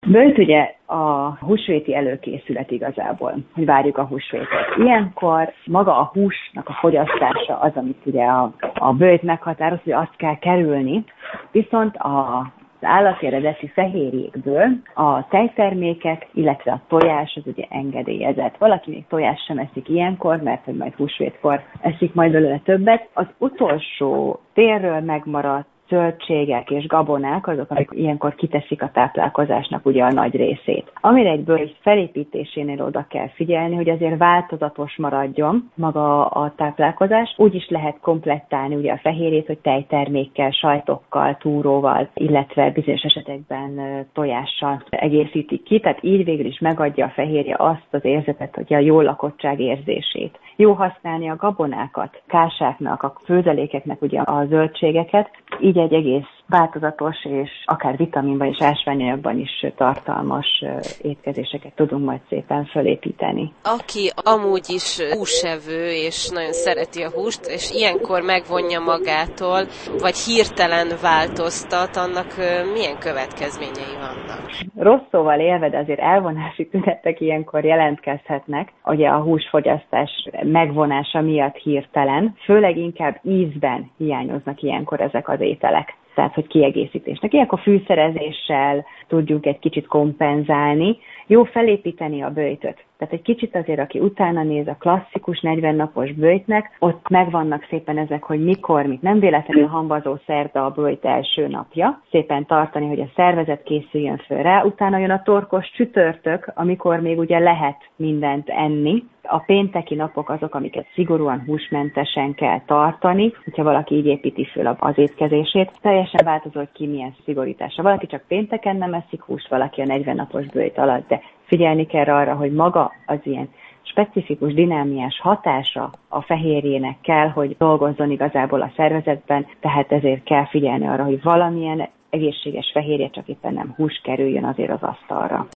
Böjt ugye a húsvéti előkészület igazából, hogy várjuk a húsvétot. Ilyenkor maga a húsnak a fogyasztása az, amit ugye a böjt meghatároz, hogy azt kell kerülni, viszont az állati eredeti fehérjékből a tejtermékek, illetve a tojás az ugye engedélyezett. Valaki még tojást sem eszik ilyenkor, mert hogy majd húsvétkor eszik majd belőle többet. Az utolsó térről megmaradt zöldségek és gabonák azok, amik ilyenkor kiteszik a táplálkozásnak ugye a nagy részét. Amire egy böjt felépítésénél oda kell figyelni, hogy azért változatos maradjon maga a táplálkozás. Úgy is lehet komplettálni ugye a fehérjét, hogy tejtermékkel, sajtokkal, túróval, illetve bizonyos esetekben tojással egészítik ki, tehát így végül is megadja a fehérje azt az érzetet, hogy a jó lakottság érzését. Jó használni a gabonákat, kásáknak, a főzelékeknek ugye a zöldségeket, így egy egész változatos és akár vitaminban és ásványanyagban is tartalmas étkezéseket tudunk majd szépen fölépíteni. Aki amúgy is húsevő és nagyon szereti a húst, és ilyenkor megvonja magától, vagy hirtelen változtat, annak milyen következményei vannak? Rossz szóval élve, de azért elvonási tünetek ilyenkor jelentkezhetnek, ugye a húsfogyasztás megvonása miatt hirtelen, főleg inkább ízben hiányoznak ilyenkor ezek az ételek. Tehát, hogy kiegészítésnek. Ilyenkor fűszerezéssel tudjuk egy kicsit kompenzálni. Jó felépíteni a böjtöt. Tehát egy kicsit azért, aki utána néz a klasszikus 40 napos böjtnek, ott megvannak szépen ezek, hogy mikor, mit nem véletlenül hambazó szerda a böjt első napja. Szépen tartani, hogy a szervezet készüljön föl rá. Utána jön a torkos csütörtök, amikor még ugye lehet mindent enni. A pénteki napok azok, amiket szigorúan húsmentesen kell tartani, hogyha valaki így építi föl az étkezését. Teljesen változó, hogy ki milyen szigorítása. Valaki csak pénteken nem eszik húst, valaki a 40 napos böjt alatt, de figyelni kell arra, hogy maga az ilyen specifikus, dinámiás hatása a fehérjének kell, hogy dolgozzon igazából a szervezetben, tehát ezért kell figyelni arra, hogy valamilyen egészséges fehérje, csak éppen nem hús kerüljön azért az asztalra.